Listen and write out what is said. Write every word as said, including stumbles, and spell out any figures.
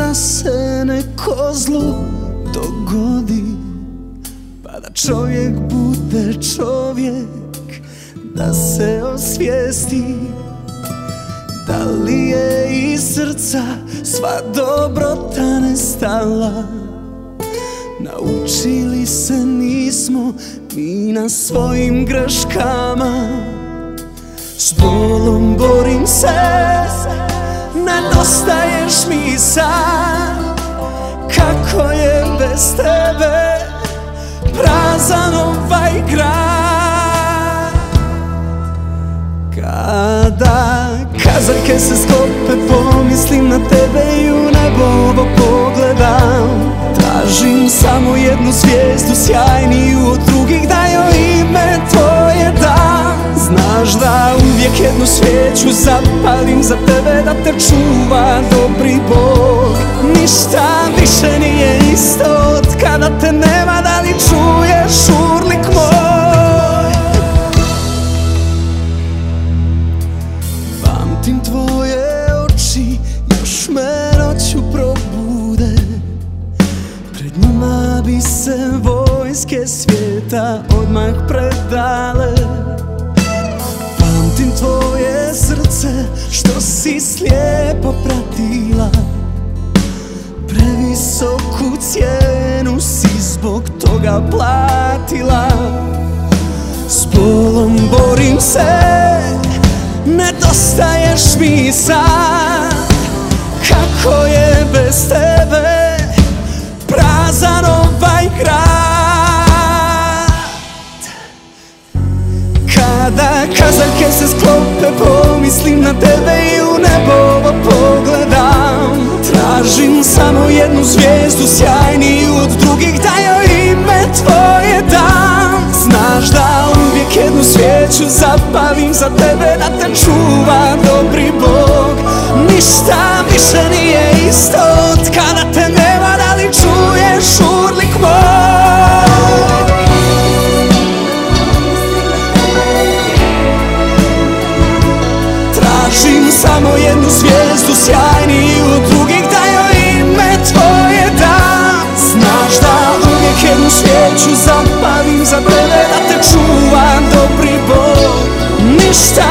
da se neko zlo dogodi, pa da čovjek bude čovjek, da se osvijesti da li je iz srca sva dobrota nestala. Naučili se nismo mi na svojim greškama. S bolom borim se, nedostaješ mi sad. Kako je bez tebe prazan ovaj grad. Kada kazaljke se sklope, pomislim na tebe i u nebo ovo pogledam. Tražim samo jednu zvijezdu sjajniju od drugih, da joj ime tvoje dam. Znaš da uvijek jednu svijeću zapalim za tebe, da te čuva dobri Bog. Ništa više nije isto od kada te nema, da li čuješ urlik moj? Pamtim tvoje oči, još me noću probude. Pred njima bi se vojske svijeta odmah predale. Pamtim tvoje srce, što si slijepo pratila. Previsoku cijenu si zbog toga platila. S bolom borim se, nedostaješ mi sad. Kako je bez tebe prazan ovaj grad. Kada kazaljke se sklope, pomislim na tebe i u nebo ovo pogledam. Tražim samo jednu zvijezdu sjajniju od drugih, da joj ime tvoje dam. Znaš da uvijek jednu svijeću zapalim za tebe, da te čuva dobri Bog. Ništa više nije isto od kada te nema, da li čuješ urlik moj? Tražim samo jednu zvijezdu sjajniju od drugih, da joj ime tvoje dam. Znaš da uvijek jednu svijeću zapalim za tebe, da te čuva dobri Bog. Ništa